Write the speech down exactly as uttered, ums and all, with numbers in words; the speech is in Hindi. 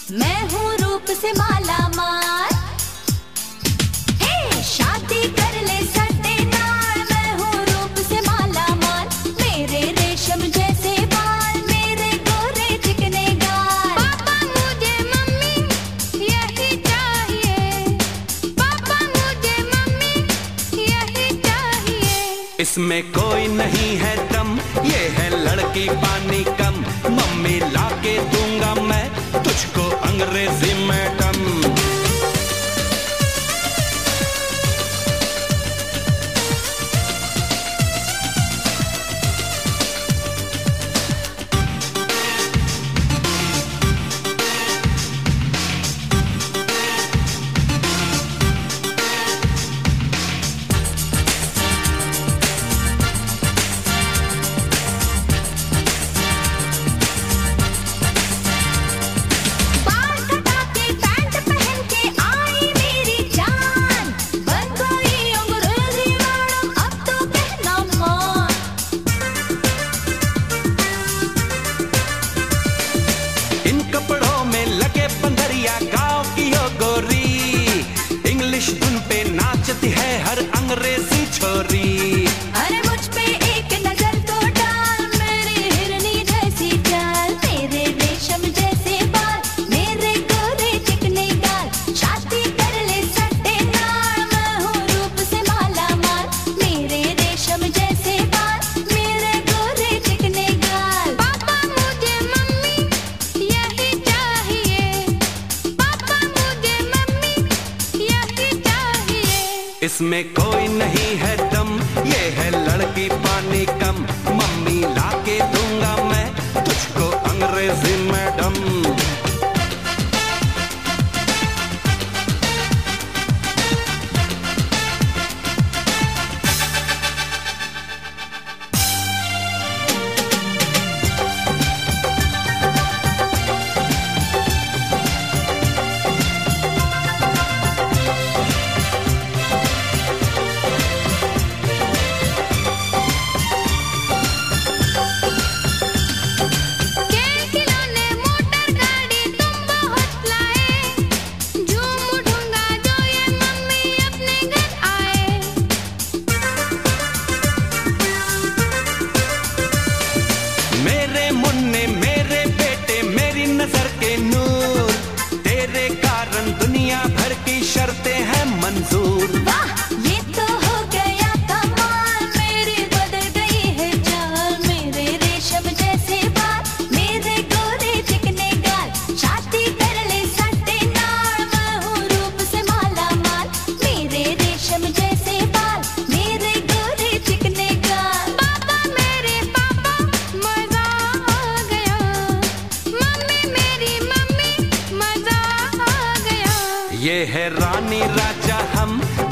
मैं हूँ रूप से माला माल, हे शादी कर ले सटे नाल। मैं हूँ रूप से माला माल, मेरे रेशम जैसे बाल, मेरे गोरे चिकने गाल। पापा मुझे मम्मी यही चाहिए, पापा मुझे मम्मी यही चाहिए। इसमें कोई नहीं है दम, ये है लड़की पानी कम। मम्मी लाके दूंगा मैं तुझको अंग्रेजी मैडम। अंग्रेजी छोरी, अरे मुझ पे एक नजर तो डाल, मेरी हिरनी जैसी चाल, मेरे रेशम जैसे बाल, मेरे गोरे चिकने गाल। शादी कर ले सटे नाल, मैं हूँ रूप से माला माल, मेरे रेशम जैसे बाल, मेरे गोरे चिकने गाल। पापा मुझे मम्मी यही चाहिए, पापा मुझे मम्मी यही चाहिए। इसमें कोई नहीं है दम, ये है लड़की पानी कम। मम्मी लाके दूंगा मैं तुझको अंग्रेजी मैडम। शर्तें हैं मंजूर। वाह ये तो हो गया कमाल, मेरी बदल गई है चाल, मेरे रेशम जैसे बाल, मेरे गोरे चिकने गाल। शादी कर ले सटे नाल, मैं हूँ रूप से माला माल, मेरे रेशम जैसे बाल, मेरे गोरे चिकने गाल। पापा मेरे पापा मजा आ गया, मम्मी मेरी मम्मी मजा आ गया। ये है रानी राजा हम,